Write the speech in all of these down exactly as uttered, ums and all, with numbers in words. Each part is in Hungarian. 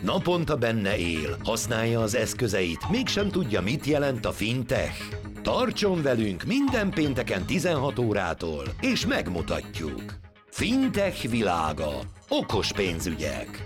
Naponta benne él, használja az eszközeit, mégsem tudja, mit jelent a fintech. Tartson velünk minden pénteken tizenhat órától, és megmutatjuk. Fintech világa. Okos pénzügyek.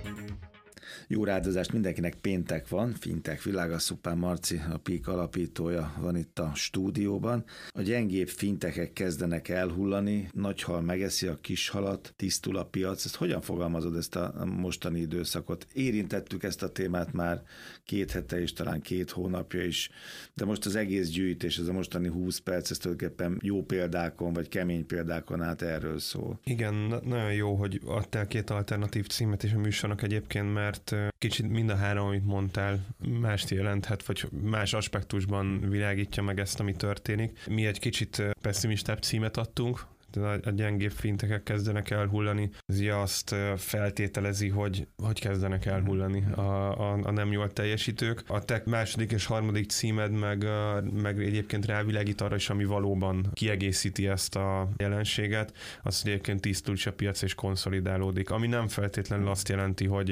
Jó rádozást mindenkinek, péntek van, Fintech világa, Szupán Marci, a Peak alapítója van itt a stúdióban. A gyengébb fintechek kezdenek elhullani, nagy hal megeszi a kis halat, tisztul a piac. Ezt hogyan fogalmazod, ezt a mostani időszakot? Érintettük ezt a témát már két hete és talán két hónapja is, de most az egész gyűjtés, ez a mostani húsz perc, ez tulajdonképpen jó példákon, vagy kemény példákon át erről szól. Igen, nagyon jó, hogy adtál két alternatív címet is a műsornak egyébként, mert kicsit mind a három, amit mondtál, mást jelenthet, vagy más aspektusban világítja meg ezt, ami történik. Mi egy kicsit pessimistább címet adtunk, a gyengébb fintekek kezdenek elhullani. Ez azt feltételezi, hogy hogy kezdenek elhullani a, a, a nem jól teljesítők. A te második és harmadik címed meg, meg egyébként rávilágít arra is, ami valóban kiegészíti ezt a jelenséget, az, hogy egyébként tisztul is a piac és konszolidálódik. Ami nem feltétlenül azt jelenti, hogy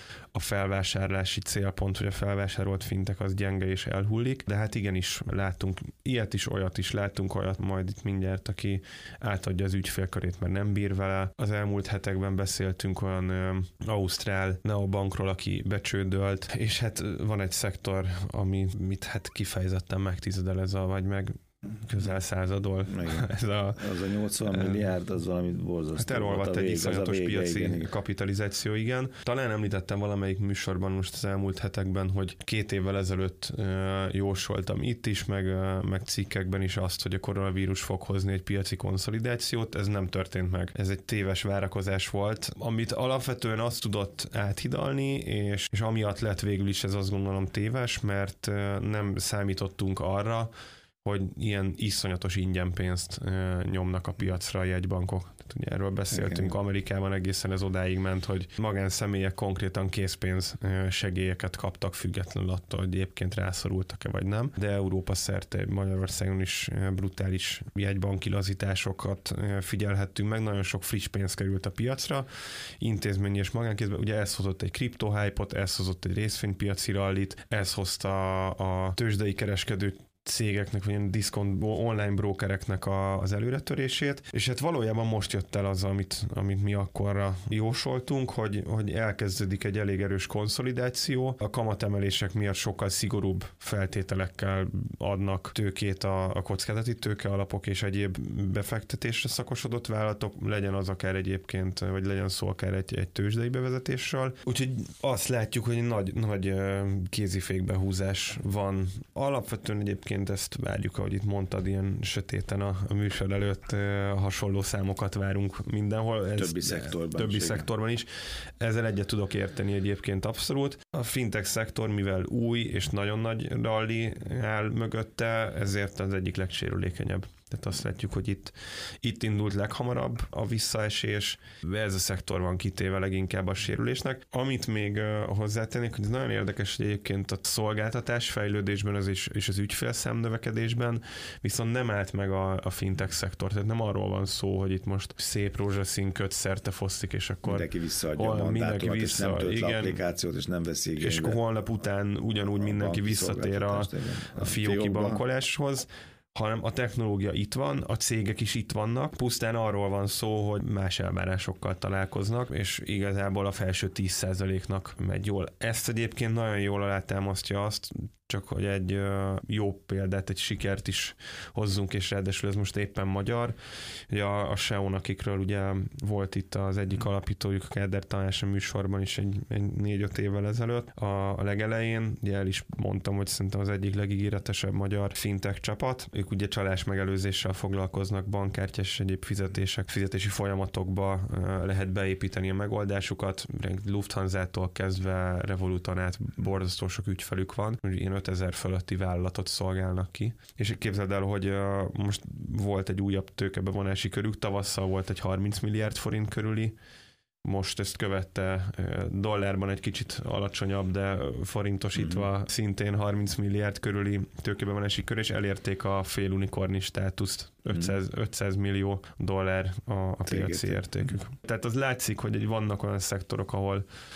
a felvásárlási célpont, hogy a felvásárolt fintek az gyenge és elhullik, de hát igenis látunk ilyet is, olyat is, látunk olyat majd itt mindjárt, aki átadja az ügyfélkörét, mert nem bír vele. Az elmúlt hetekben beszéltünk olyan ö, ausztrál neobankról, aki becsődölt, és hát van egy szektor, ami mit hát kifejezetten megtizedel ez a, vagy meg közel századol. Ez a, az a nyolcvan milliárd, az valami borzasztó. Hát elolvadt egy iszonyatos piaci igen, igen. kapitalizáció, igen. Talán említettem valamelyik műsorban most az elmúlt hetekben, hogy két évvel ezelőtt uh, jósoltam itt is, meg, uh, meg cikkekben is azt, hogy a koronavírus fog hozni egy piaci konszolidációt. Ez nem történt meg. Ez egy téves várakozás volt, amit alapvetően azt tudott áthidalni, és, és amiatt lett végül is ez azt gondolom téves, mert uh, nem számítottunk arra, hogy ilyen iszonyatos ingyenpénzt e, nyomnak a piacra a jegybankok. Tehát ugye erről beszéltünk, okay. Amerikában egészen ez odáig ment, hogy magánszemélyek konkrétan készpénz e, segélyeket kaptak, függetlenül attól, hogy egyébként rászorultak-e vagy nem. De Európa szerte, Magyarországon is e, brutális jegybanki lazításokat e, figyelhettünk meg, nagyon sok friss pénz került a piacra, intézményi és magánkézben. Ugye ez hozott egy kriptohype-ot, ez hozott egy részvénypiaci rallit, ez hozta a, a tőzsdei kereskedő cégeknek, vagy ilyen diszkont online brokereknek a, az előretörését, és hát valójában most jött el az, amit, amit mi akkorra jósoltunk, hogy, hogy elkezdődik egy elég erős konszolidáció. A kamatemelések miatt sokkal szigorúbb feltételekkel adnak tőkét a, a kockázati tőke alapok és egyéb befektetésre szakosodott vállalatok, legyen az akár egyébként, vagy legyen szó akár egy, egy tőzsdei bevezetésről. Úgyhogy azt látjuk, hogy nagy, nagy kézifékbehúzás van. Alapvetően egyébként ezt várjuk, ahogy itt mondtad, ilyen sötéten a, a műsor előtt e, hasonló számokat várunk mindenhol. Ez, többi szektorban többi is. szektorban is. Ezzel egyet tudok érteni egyébként abszolút. A fintech szektor, mivel új és nagyon nagy rally áll mögötte, ezért az egyik legsérülékenyebb. Tehát azt látjuk, hogy itt, itt indult leghamarabb a visszaesés, ez a szektor van kitéve leginkább a sérülésnek. Amit még uh, hozzátennék, hogy ez nagyon érdekes, hogy egyébként a szolgáltatás fejlődésben az is, és az ügyfélszám növekedésben viszont nem állt meg a, a fintech szektor. Tehát nem arról van szó, hogy itt most szép rózsaszín köt szerte fosztik, és akkor mindenki visszaadja a mandátumot, és nem tölt le applikációt, és nem veszi igénybe. És akkor holnap után ugyanúgy mindenki visszatér a, a fióki bankoláshoz, hanem a technológia itt van, a cégek is itt vannak, pusztán arról van szó, hogy más elvárásokkal találkoznak, és igazából a felső tíz százaléknak megy jól. Ezt egyébként nagyon jól alátámasztja azt, csak hogy egy jó példát, egy sikert is hozzunk, és ráadásul ez most éppen magyar. Ugye a, a es e o-n, akikről ugye volt itt az egyik alapítójuk, a Káder Tamás a műsorban is egy, egy négy-öt évvel ezelőtt. A, a legelején, ugye el is mondtam, hogy szerintem az egyik legígéretesebb magyar fintech csapat. Ők ugye csalás megelőzéssel foglalkoznak, bankkártyás és egyéb fizetések, fizetési folyamatokba lehet beépíteni a megoldásukat. Lufthansa-tól kezdve Revoluton át borzasztó sok ügyfelük van. Ilyen ötezer fölötti vállalatot szolgálnak ki. És képzeld el, hogy uh, most volt egy újabb tőkebevonási körük, tavasszal volt egy harminc milliárd forint körüli, most ezt követte dollárban egy kicsit alacsonyabb, de forintosítva mm-hmm. szintén harminc milliárd körüli tőkebevonási kör, és elérték a fél unikorni státuszt. ötszáz, mm. ötszáz millió dollár a, a piaci értékük. Mm. Tehát az látszik, hogy vannak olyan szektorok, ahol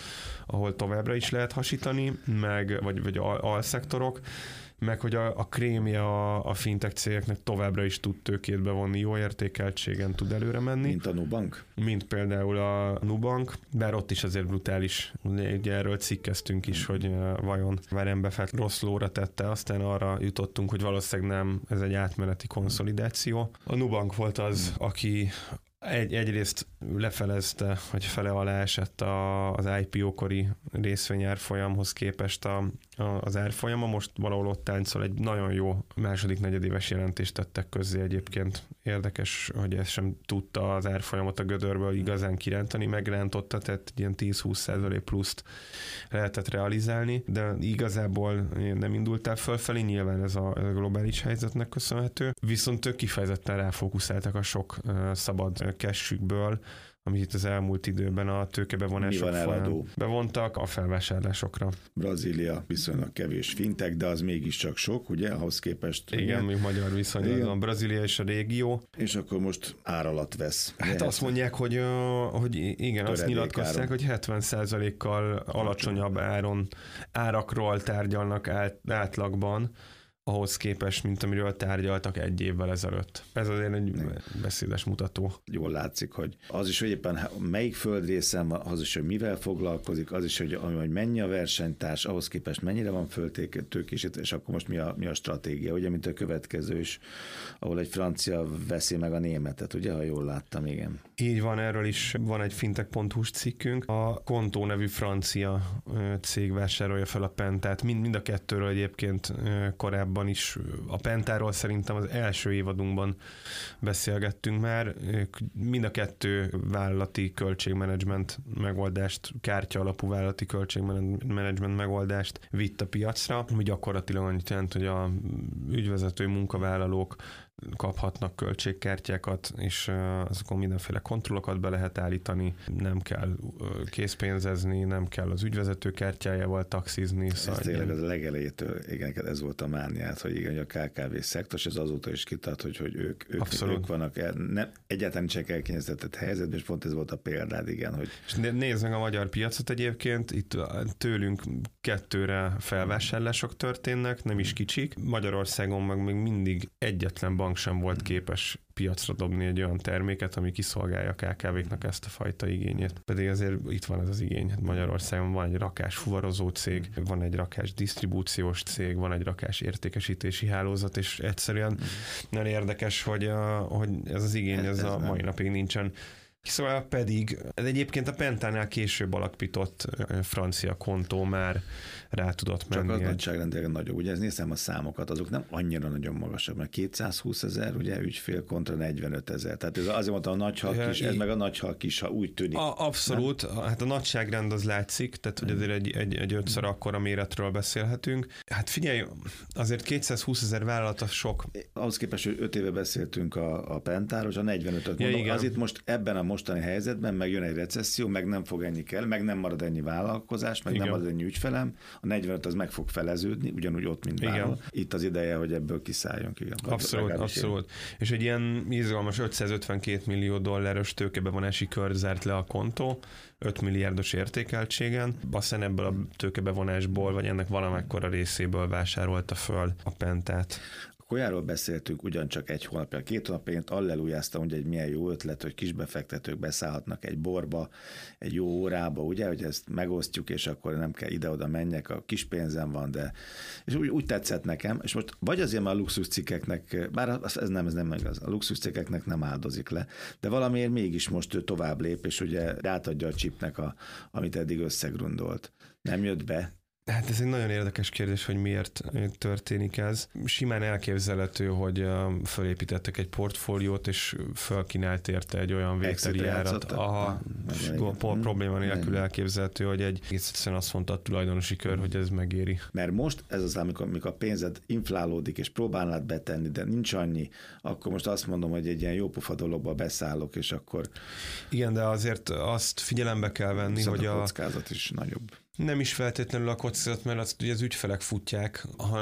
ahol továbbra is lehet hasítani, meg, vagy, vagy al- alszektorok, meg hogy a, a krémje a, a fintech cégeknek továbbra is tud tőkét bevonni, jó értékeltségen tud előre menni. Mint a Nubank? Mint például a Nubank, bár ott is azért brutális. Ugye erről cikkeztünk is, hogy vajon Warren Buffett rossz lóra tette, aztán arra jutottunk, hogy valószínűleg nem, ez egy átmeneti konszolidáció. A Nubank volt az, aki Egy, egyrészt lefelezte, hogy fele alá esett a, az I P O-kori részvényárfolyamhoz képest a, a, az árfolyama, most valahol ott táncol, egy nagyon jó második negyedéves jelentést tettek közzé egyébként. Érdekes, hogy ezt sem tudta az árfolyamot a gödörből igazán kirántani, megrántotta, tehát ilyen tíz-húsz százalék pluszt lehetett realizálni, de igazából nem indult el fölfelé, nyilván ez a, ez a globális helyzetnek köszönhető, viszont ők kifejezetten ráfókuszáltak a sok uh, szabad cashükből, amit itt az elmúlt időben a tőkebevonások folyamán bevontak a felvásárlásokra. Brazília viszonylag kevés fintek, de az mégiscsak sok, ugye, ahhoz képest. Igen, még magyar viszonylag. Brazília és a régió. És akkor most ár alatt vesz. Hát azt mondják, hogy, hogy igen, azt nyilatkozták, hogy hetven százalékkal alacsonyabb áron, árakról tárgyalnak át, átlagban, ahhoz képest, mint amiről tárgyaltak egy évvel ezelőtt. Ez azért egy beszédes mutató. Jól látszik, hogy az is, hogy éppen melyik földrészen van, az is, hogy mivel foglalkozik, az is, hogy, hogy mennyi a versenytárs, ahhoz képest mennyire van föltőkésítve, és akkor most mi a, mi a stratégia, ugye, mint a következő is, ahol egy francia veszi meg a németet, ugye, ha jól láttam, igen. Így van, erről is van egy fintech pont hu-s cikkünk. A Kontó nevű francia cég vásárolja fel a Pentát, mind, mind a kettőről egyébként korábban is. A Pentáról szerintem az első évadunkban beszélgettünk már. Mind a kettő vállalati költségmenedzsment megoldást, kártya alapú vállalati költségmenedzsment megoldást vitt a piacra, ami gyakorlatilag annyit jelent, hogy a ügyvezető munkavállalók kaphatnak költségkártyákat, és azokon mindenféle kontrollokat be lehet állítani, nem kell készpénzezni, nem kell az ügyvezető kártyájával taxizni. Ez szóval tényleg az a legelejétől, igen, ez volt a mániát, hogy igen, a ká ká vé szektor, és ez azóta is kitart, hogy, hogy ők, ők, ők vannak, nem, egyáltalán csak elkényeztetett helyzetben, és pont ez volt a példád, igen. Hogy... És nézd meg a magyar piacot egyébként, itt tőlünk kettőre felvásárlások történnek, nem is kicsik. Magyarországon meg még mindig egyetlen bank sem volt képes piacra dobni egy olyan terméket, ami kiszolgálja a ká ká véknak ezt a fajta igényét. Pedig azért itt van ez az igény. Magyarországon van egy rakás fuvarozó cég, van egy rakás disztribúciós cég, van egy rakás értékesítési hálózat, és egyszerűen nagyon érdekes, hogy, a, hogy ez az igény ez, ez a mai napig nincsen. Szóval pedig, ez egyébként a Pentánál később alapított francia Kontó már rá tudott menni. Csak az nagyságrendileg nagyobb. Ugye ez nézem a számokat, azok nem annyira nagyon magasabb, mert kétszázhúsz ezer ugye ügyfél kontra negyvenöt ezer. Tehát ez azért mondtam, a nagyhal kis, ez meg a nagyhal kis, ha úgy tűnik. A, abszolút, nem? Hát a nagyságrend az látszik, tehát hogy azért egy, egy, egy ötször akkora méretről beszélhetünk. Hát figyelj, azért kétszázhúsz ezer vállalat az sok. Ahhoz képest, hogy öt éve beszéltünk a, a Pentáról, a negyvenötöt ja, mondom, az itt most ebben a mostani helyzetben meg jön egy recesszió, meg nem fog ennyi kell, meg nem marad ennyi vállalkozás, meg igen. nem marad ennyi ügyfelem, a negyvenöt az meg fog feleződni, ugyanúgy ott, mint bárhol. Itt az ideje, hogy ebből kiszálljunk. Igen. Abszolút, abszolút. Én. És egy ilyen izgalmas ötszázötvenkét millió dolláros tőkebevonási kört zárt le a Kontó, öt milliárdos értékeltségen. Aztán ebből a tőkebevonásból, vagy ennek valamekkora részéből vásárolta föl a Pentát. Kolyáról beszéltünk ugyancsak egy hónapja, két hónapja, én allelujáztam, hogy egy milyen jó ötlet, hogy kisbefektetők beszállhatnak egy borba, egy jó órába, ugye, hogy ezt megosztjuk, és akkor nem kell ide-oda menjek, a kis pénzem van, de és úgy, úgy tetszett nekem, és most vagy azért már a luxuscikkeknek, bár ez nem, ez nem igaz, a luxuscikkeknek nem áldozik le, de valamiért mégis most ő tovább lép, és ugye átadja a chipnek, a, amit eddig összegrundolt. Nem jött be? Hát ez egy nagyon érdekes kérdés, hogy miért történik ez. Simán elképzelhető, hogy fölépítettek egy portfóliót, és fölkínált érte egy olyan vételi árat. Aha, ah, probléma nélkül elképzelhető, hogy egy egyszerűen azt mondta a tulajdonosi kör, hogy ez megéri. Mert most ez az, amikor, amikor a pénzed inflálódik, és próbálnád betenni, de nincs annyi, akkor most azt mondom, hogy egy ilyen jópofa dologba beszállok, és akkor... Igen, de azért azt figyelembe kell venni, szóval hogy a... kockázat is nagyobb. Nem is feltétlenül a kockázat, mert azt ugye az ügyfelek futják, hanem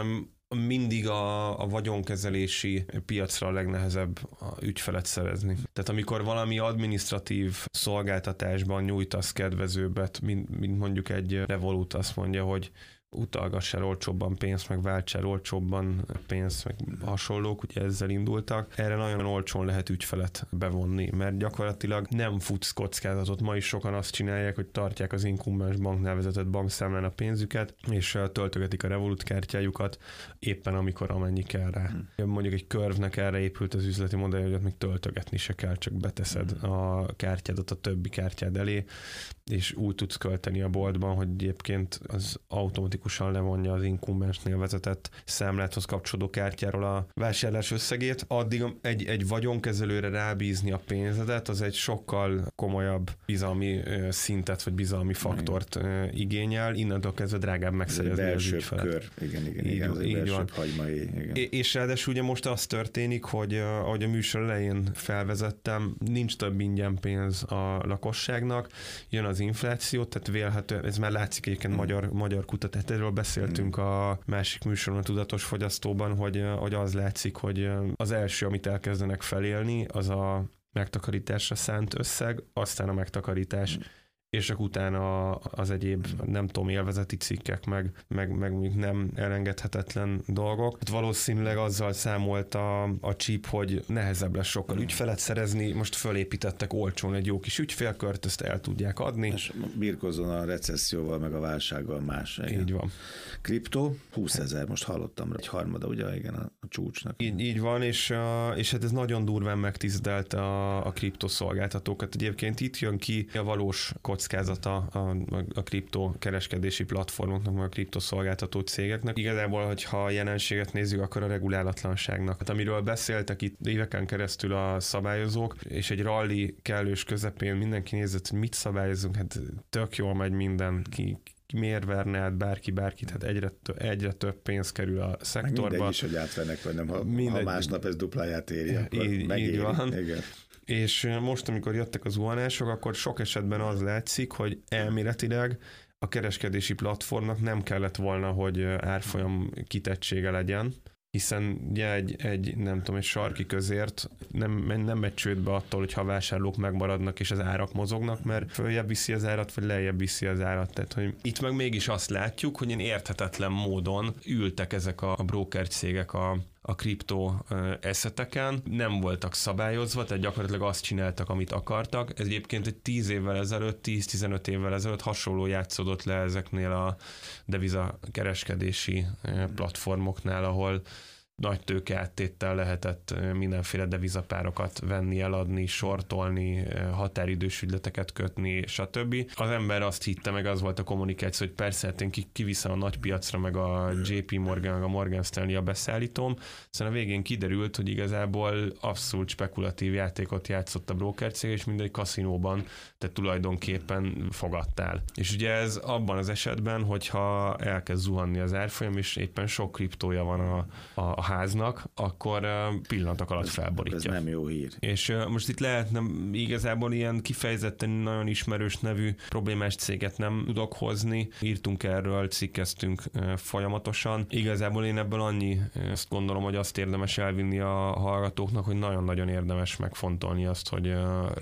mindig a, a vagyonkezelési piacra a legnehezebb a ügyfelet szerezni. Tehát amikor valami adminisztratív szolgáltatásban nyújtasz kedvezőbbet, mint, mint mondjuk egy Revolut azt mondja, hogy utalgassál olcsóbban pénzt, meg váltsál olcsóbban pénzt, meg hasonlók, ugye ezzel indultak. Erre nagyon olcsón lehet ügyfelet bevonni, mert gyakorlatilag nem futsz kockázatot. Ma is sokan azt csinálják, hogy tartják az inkumbens banknál vezetett bankszámlán a pénzüket, és töltögetik a Revolut kártyájukat éppen amikor amennyi kell rá. Hmm. Mondjuk egy Curve-nek erre épült az üzleti modell, hogy ott még töltögetni se kell, csak beteszed hmm. a kártyádat a többi kártyád elé, és úgy tudsz költeni a boltban, hogy egyébként az automatikusan levonja az inkumbensnél vezetett számláthoz kapcsolódó kártyáról a vásárlás összegét. Addig egy, egy vagyonkezelőre rábízni a pénzedet, az egy sokkal komolyabb bizalmi szintet, vagy bizalmi faktort igen. igényel, innentől kezdve drágább megszerezni az ügyfelet. Kör. Igen, igen, így, igen, az egy belsőbb hagymai. Igen. És ráadásul ugye most az történik, hogy ahogy a műsor elején felvezettem, nincs több ingyen pénz a lakosságnak, jön az infláció, tehát vélhető, ez már látszik egyébként mm. magyar, magyar kutatás, erről beszéltünk mm. a másik műsoron, a Tudatos Fogyasztóban, hogy, hogy az látszik, hogy az első, amit elkezdenek felélni, az a megtakarításra szánt összeg, aztán a megtakarítás mm. és csak utána az egyéb, nem tudom, élvezeti cikkek, meg, meg, meg nem elengedhetetlen dolgok. Hát valószínűleg azzal számolt a, a chip, hogy nehezebb lesz sokkal ügyfelet szerezni, most fölépítettek olcsón egy jó kis ügyfélkört, ezt el tudják adni. És birkozzon a recesszióval, meg a válsággal más. Igen. Így van. Kriptó, húszezer, most hallottam, egy harmada, ugye, igen, a, a csúcsnak. Így, így van, és, és hát ez nagyon durván megtisztelt a, a kriptoszolgáltatókat. Egyébként itt jön ki a valós kockázata a, a kriptó kereskedési platformoknak, meg a kriptoszolgáltató cégeknek. Igazából, hogyha a jelenséget nézzük, akkor a regulálatlanságnak. Hát, amiről beszéltek itt éveken keresztül a szabályozók, és egy rally kellős közepén mindenki nézett, hogy mit szabályozunk, hát tök jól megy minden, ki, miért verne át bárki bárkit, hát egyre, egyre több pénz kerül a szektorba. Mindegy is, hogy átvennek, vagy nem, ha, ha másnap ez dupláját éri, akkor így, megéri. Így van. Igen. És most, amikor jöttek az zuhanások, akkor sok esetben az látszik, hogy elméletileg a kereskedési platformnak nem kellett volna, hogy árfolyam kitettsége legyen, hiszen ugye egy, egy, nem tudom, egy sarki közért nem, nem megy csődbe attól, hogyha a vásárlók megmaradnak és az árak mozognak, mert följebb viszi az árat, vagy lejjebb viszi az árat. Tehát, hogy itt meg mégis azt látjuk, hogy ilyen érthetetlen módon ültek ezek a broker cégek a a kriptó eszeteken, nem voltak szabályozva, tehát gyakorlatilag azt csináltak, amit akartak. Ez egyébként egy tíz évvel ezelőtt, tíz-tizenöt évvel ezelőtt hasonló játszódott le ezeknél a deviza kereskedési platformoknál, ahol nagy tőkeáttéttel lehetett mindenféle devizapárokat venni, eladni, sortolni, határidős ügyleteket kötni, stb. Az ember azt hitte, meg az volt a kommunikáció, hogy persze, hát én kiviszem a nagy piacra, meg a jé pé Morgan, meg a Morgan Stanley a beszállítóm, szóval a végén kiderült, hogy igazából abszolút spekulatív játékot játszott a brokercég, és mindegy kaszinóban te tulajdonképpen fogadtál. És ugye ez abban az esetben, hogyha elkezd zuhanni az árfolyam, és éppen sok kriptója van a, a háznak, akkor pillanatok alatt felborítja. Ez nem jó hír. És most itt lehetne igazából ilyen kifejezetten nagyon ismerős nevű problémás céget nem tudok hozni. Írtunk erről, cikkeztünk folyamatosan. Igazából én ebből annyi, azt gondolom, hogy azt érdemes elvinni a hallgatóknak, hogy nagyon-nagyon érdemes megfontolni azt, hogy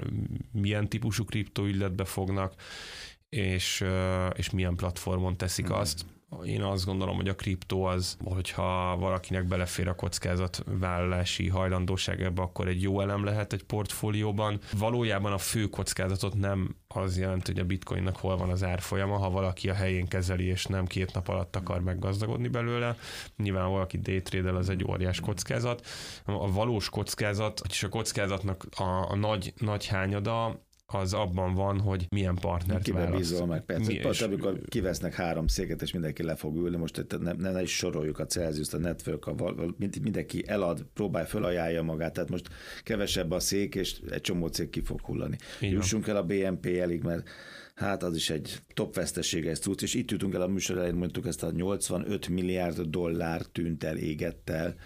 milyen típusú kriptoügyletbe fognak, és, és milyen platformon teszik hmm. azt. Én azt gondolom, hogy a kriptó az, hogyha valakinek belefér a kockázatvállalási hajlandóság ebbe, akkor egy jó elem lehet egy portfólióban. Valójában a fő kockázatot nem az jelenti, hogy a bitcoinnak hol van az árfolyama, ha valaki a helyén kezeli, és nem két nap alatt akar meggazdagodni belőle. Nyilván valaki daytrade-el, az egy óriás kockázat. A valós kockázat, és a kockázatnak a, a nagy, nagy hányada, az abban van, hogy milyen partnert Kibe választ. Bízol meg, persze. Pont, amikor kivesznek három széket, és mindenki le fog ülni, most ne, ne, ne is soroljuk a Celsius, a Network, a, mindenki elad, próbál, fölajánlja magát, tehát most kevesebb a szék, és egy csomó cég ki fog hullani. Így Jussunk van. El a bé en pé-elig, mert hát az is egy top veszteséges cucc, és itt jutunk el a műsor elején, mondtuk ezt a nyolcvanöt milliárd dollár tűnt el, égett el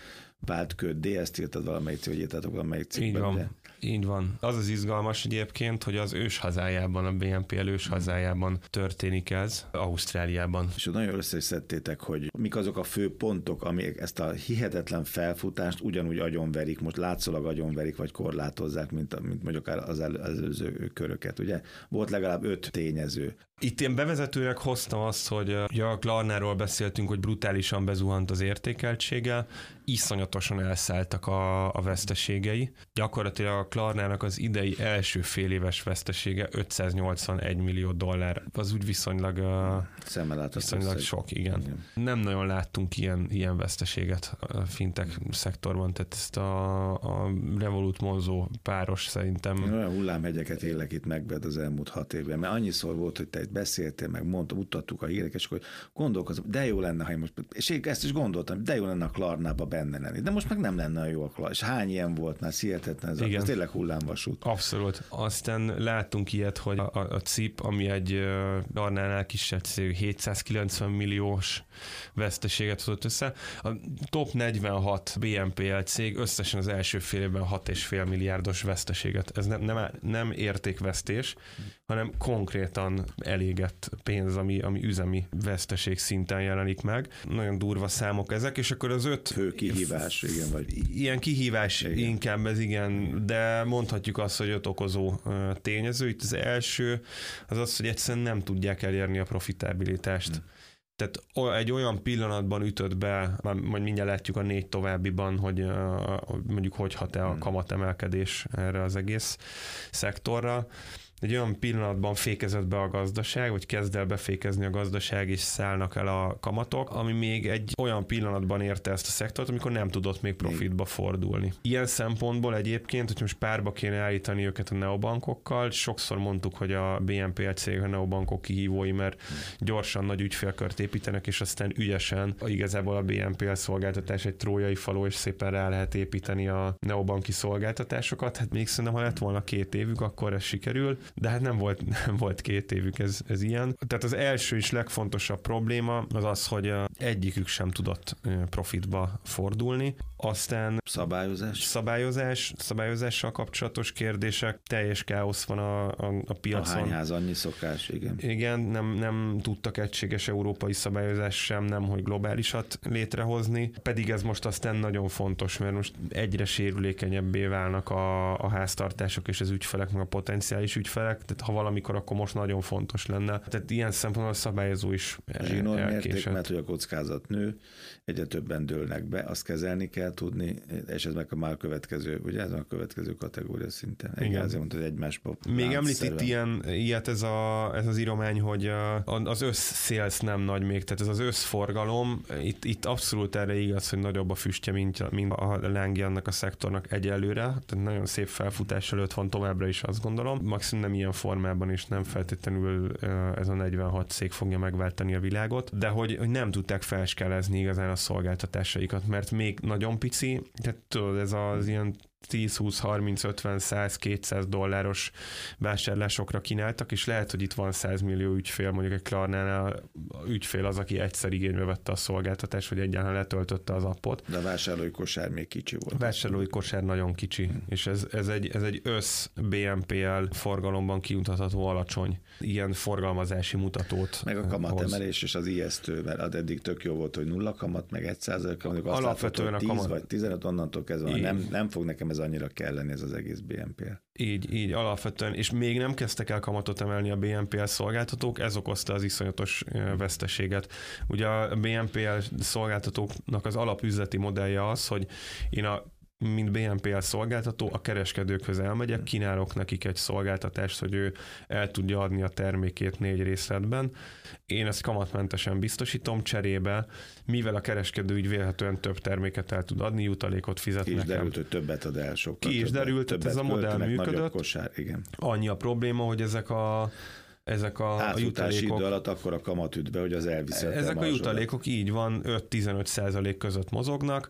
vált köddé, ezt írtad valamelyik cég, vagy írtatok valamelyik cikkben. Így van. Ugye? Így van. Az az izgalmas egyébként, hogy az ős hazájában, a bé en pé el ős hazájában történik ez, Ausztráliában. És nagyon össze is szedtétek, hogy mik azok a fő pontok, amik ezt a hihetetlen felfutást ugyanúgy agyonverik, most látszólag agyonverik, vagy korlátozzák, mint, mint mondjuk az előző köröket. Ugye volt legalább öt tényező. Itt én bevezetőnek hoztam azt, hogy ugye a Klarnáról beszéltünk, hogy brutálisan bezuhant az értékeltsége, iszonyatosan elszálltak a, a veszteségei. Gyakorlatilag a Klarnának az idei első fél éves vesztesége ötszáznyolcvanegy millió dollár. Az úgy viszonylag, viszonylag sok, igen. igen. Nem nagyon láttunk ilyen, ilyen veszteséget a fintech szektorban, tehát ezt a, a Revolut Monzo páros szerintem. Én olyan hullámhegyeket élek itt megbed az elmúlt hat évben, mert annyiszor volt, hogy te itt beszéltél, meg mondta, mutattuk a híreket, és akkor gondolkozom, de jó lenne, ha én most, és én ezt is gondoltam, de jó lenne a Klarnába benne lenni, de most meg nem lenne jó a Klarna. És hány ilyen volt már, hihetetlen, ez, ez tényleg hullámvasút. Abszolút. Aztán láttunk ilyet, hogy a, a cé i pé, ami egy Klarnánál kisebb cég, hétszázkilencven milliós veszteséget hozott össze. A top negyvenhat bé en pé el cég összesen az első fél évben hat egész öt milliárdos veszteséget. Ez nem, nem, nem értékvesztés, hanem konkrétan elégett pénz, ami, ami üzemi veszteség szinten jelenik meg. Nagyon durva számok ezek, és akkor az öt... Fő kihívás, igen, vagy... Ilyen kihívás igen. Inkább ez, igen, de mondhatjuk azt, hogy öt okozó tényező. Itt az első az az, hogy egyszerűen nem tudják elérni a profitabilitást. Hmm. Tehát egy olyan pillanatban ütött be, majd mindjárt látjuk a négy továbbiban, hogy mondjuk hogy hat-e a kamatemelkedés erre az egész szektorra. Egy olyan pillanatban fékezett be a gazdaság, vagy kezd el befékezni a gazdaság, és szállnak el a kamatok, ami még egy olyan pillanatban érte ezt a szektort, amikor nem tudott még profitba fordulni. Ilyen szempontból egyébként, hogy most párba kéne állítani őket a neobankokkal, sokszor mondtuk, hogy a bé en pé el cég a neobankok kihívói, mert gyorsan nagy ügyfélkört építenek, és aztán ügyesen igazából a bé en pé el szolgáltatás egy trójai faló, és szépen rá lehet építeni a neobanki szolgáltatásokat. Hát még szerintem, ha lett volna két évük, akkor ez sikerül. De hát nem volt, nem volt két évük ez, ez ilyen. Tehát az első és legfontosabb probléma az az, hogy egyikük sem tudott profitba fordulni. Aztán szabályozás. Szabályozás, szabályozással kapcsolatos kérdések, teljes káosz van a, a, a piacon. A hányház annyi szokás, igen. Igen, nem, nem tudtak egységes európai szabályozás sem, nem, hogy globálisat létrehozni, pedig ez most aztán nagyon fontos, mert most egyre sérülékenyebbé válnak a, a háztartások és az ügyfelek, meg a potenciális ügyfelek, tehát ha valamikor, akkor most nagyon fontos lenne. Tehát ilyen szempontból a szabályozó is zsinór mérték, mert hogy a kockázat nő, egyre többen dőlnek be, azt kezelni kell tudni, és ez meg a már következő, ugye ez a következő kategória szinten. Igen. Ezért mondta, hogy egymásba. Még említett ilyen, ilyet ez, a, ez az íromány, hogy a, az össz-sales nem nagy még, tehát ez az összforgalom, itt, itt abszolút erre igaz, hogy nagyobb a füstje, mint, mint a lángja annak a szektornak egyelőre, tehát nagyon szép felfutás előtt van továbbra is, azt gondolom. Maximum nem ilyen formában is, nem feltétlenül ez a negyvenhat cég fogja megváltani a világot, de hogy, hogy nem tudták felskálezni igazán a szolgáltatásaikat, mert még nagyon pici, tehát tudod, ez az ilyen tíz, húsz, harminc, ötven, száz, kétszáz dolláros vásárlásokra kínáltak, és lehet, hogy itt van száz millió ügyfél, mondjuk egy Klarnánál ügyfél az, aki egyszer igénybe vette a szolgáltatást, vagy egyáltalán letöltötte az appot. De a vásárlói kosár még kicsi volt. A vásárlói kosár nagyon kicsi, hmm. és ez, ez, egy, ez egy össz bé en pé el forgalomban kimutatható alacsony ilyen forgalmazási mutatót. Meg a kamatemelés és az ijesztő, mert eddig tök jó volt, hogy nulla kamat, meg egy százalék, mondjuk azt alapvetően látható, hogy tíz kamat... vagy tizenöt, onnantól kezdve nem, nem fog nekem ez annyira kelleni, ez az egész bé en pé el. Így, így, alapvetően, és még nem kezdtek el kamatot emelni a bé en pé el szolgáltatók, ez okozta az iszonyatos veszteséget. Ugye a bé en pé el szolgáltatóknak az alapüzleti modellje az, hogy én a mint bé en pé el szolgáltató, a kereskedőkhöz elmegyek, kínálok nekik egy szolgáltatást, hogy ő el tudja adni a termékét négy részletben. Én ezt kamatmentesen biztosítom, cserébe, mivel a kereskedő így vélhetően több terméket el tud adni, jutalékot fizet nekem. Ki is derült, hogy többet ad el, sokkal Ki is többet, derült, hogy ez a modell működött. Kosár, igen. Annyi a probléma, hogy ezek a ezek a, a jutalékok... idő alatt akkor a kamat üt be, hogy az elvisz. Ezek a jutalékok így van, öt-tizenöt százalék között mozognak.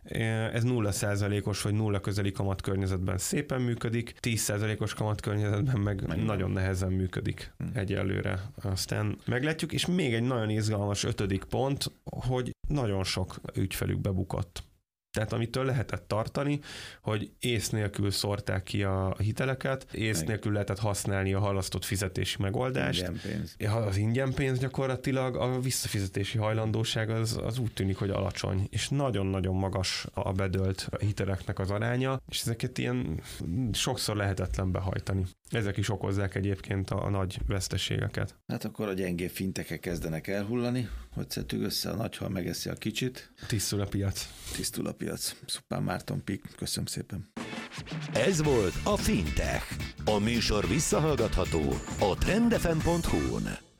Ez nulla százalékos vagy nulla közeli kamatkörnyezetben szépen működik, tíz százalékos kamatkörnyezetben meg, meg nagyon nehezen működik hmm. egyelőre. Aztán meglátjuk, és még egy nagyon izgalmas ötödik pont, hogy nagyon sok ügyfelük bebukott. Tehát amitől lehetett tartani, hogy ész nélkül szórták ki a hiteleket, ész Meg. nélkül lehetett használni a halasztott fizetési megoldást. Ingyen pénz. Az ingyen pénz gyakorlatilag, a visszafizetési hajlandóság az, az úgy tűnik, hogy alacsony, és nagyon-nagyon magas a bedölt hiteleknek az aránya, és ezeket ilyen sokszor lehetetlen behajtani. Ezek is okozzák egyébként a, a nagy veszteségeket. Hát akkor a gyengébb fintekek kezdenek elhullani, hogy szedtük össze, a nagyhal megeszi a kicsit. Tisztul a piac. Tisztul a piac. Szupán Márton Pik, köszönöm szépen. Ez volt a Fintech. A műsor visszahallgatható a trend f m pont hu-n.